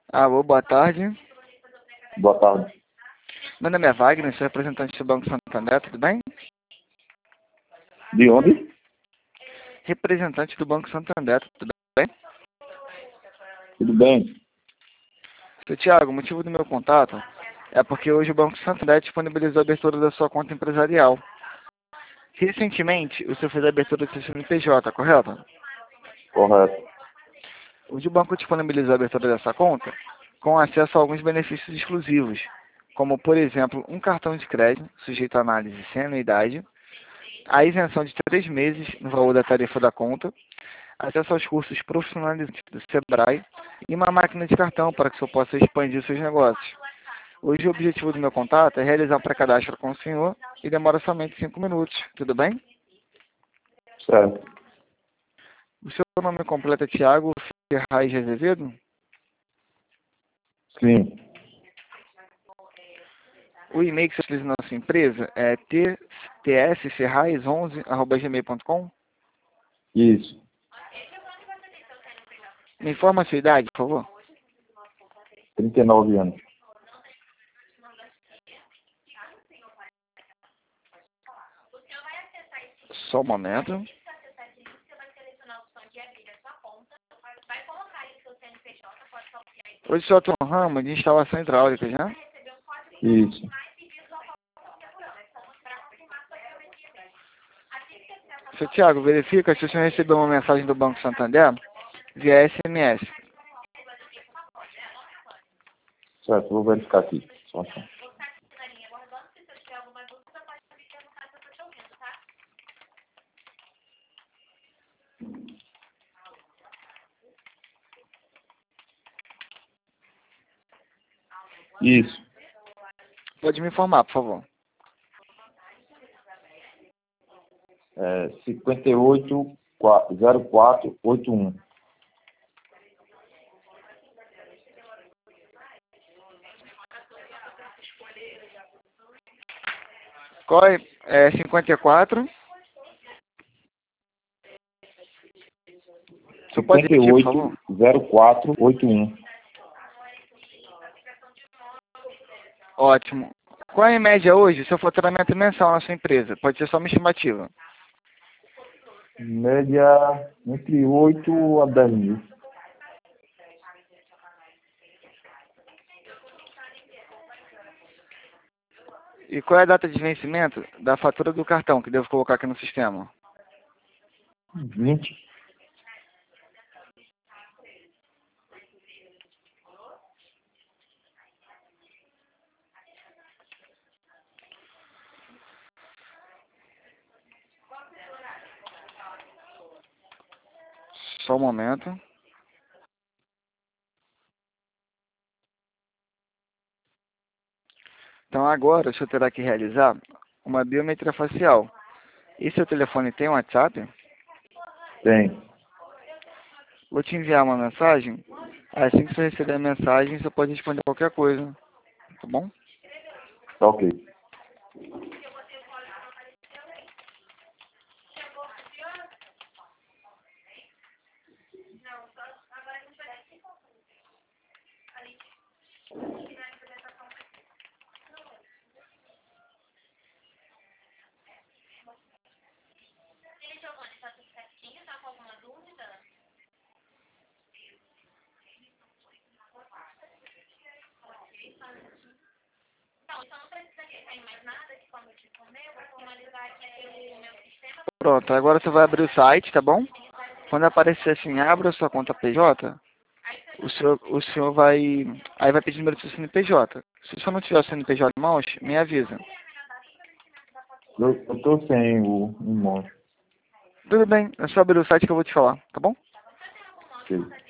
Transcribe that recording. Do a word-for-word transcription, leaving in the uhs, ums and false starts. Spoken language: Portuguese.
Alô, boa tarde. Boa tarde. Meu nome é Wagner, sou representante do Banco Santander, tudo bem? De onde? Representante do Banco Santander, tudo bem? Tudo bem? Seu Thiago, o motivo do meu contato é porque hoje o Banco Santander disponibilizou a abertura da sua conta empresarial. Recentemente, o senhor fez a abertura do seu C N P J, correto? Correto. Hoje o banco disponibilizou a abertura dessa conta com acesso a alguns benefícios exclusivos, como, por exemplo, um cartão de crédito sujeito à análise sem anuidade, a isenção de três meses no valor da tarifa da conta, acesso aos cursos profissionalizantes do Sebrae e uma máquina de cartão para que o senhor possa expandir seus negócios. Hoje o objetivo do meu contato é realizar um pré-cadastro com o senhor e demora somente cinco minutos, tudo bem? Certo. O seu nome completo é Thiago Ferraz de Azevedo? Sim. O e-mail que você utiliza na sua empresa é t s ferraz onze arroba gmail ponto com? Isso. Me informa a sua idade, por favor. trinta e nove anos. Só um momento. Hoje só estou no ramo de instalação hidráulica, já? Isso. Seu Thiago, verifica se o senhor recebeu uma mensagem do Banco Santander via S M S. Certo, vou verificar aqui. Só um instante. Isso. Pode me informar, por favor. É cinquenta e oito, zero quatro, oitenta e um. Qual é? É cinquenta e quatro. O senhor pode cinquenta e repetir, por favor? oito, zero quatro, oitenta e um. Ótimo. Qual é, em média, hoje, o seu faturamento mensal na sua empresa? Pode ser só uma estimativa. Média entre oito a dez mil. E qual é a data de vencimento da fatura do cartão que devo colocar aqui no sistema? vinte. Só um momento. Então agora o senhor terá que realizar uma biometria facial. E seu telefone tem WhatsApp? Tem. Vou te enviar uma mensagem. Assim que você receber a mensagem, você pode responder qualquer coisa. Tá bom? Tá ok. Pronto, agora você vai abrir o site, tá bom? Quando aparecer assim, abra sua conta P J, o senhor, o senhor vai... Aí vai pedir o número do seu C N P J. Se o senhor não tiver o C N P J em mãos, me avisa. Eu, eu tô sem o irmão. Tudo bem, é só abrir o site que eu vou te falar, tá bom? Ok.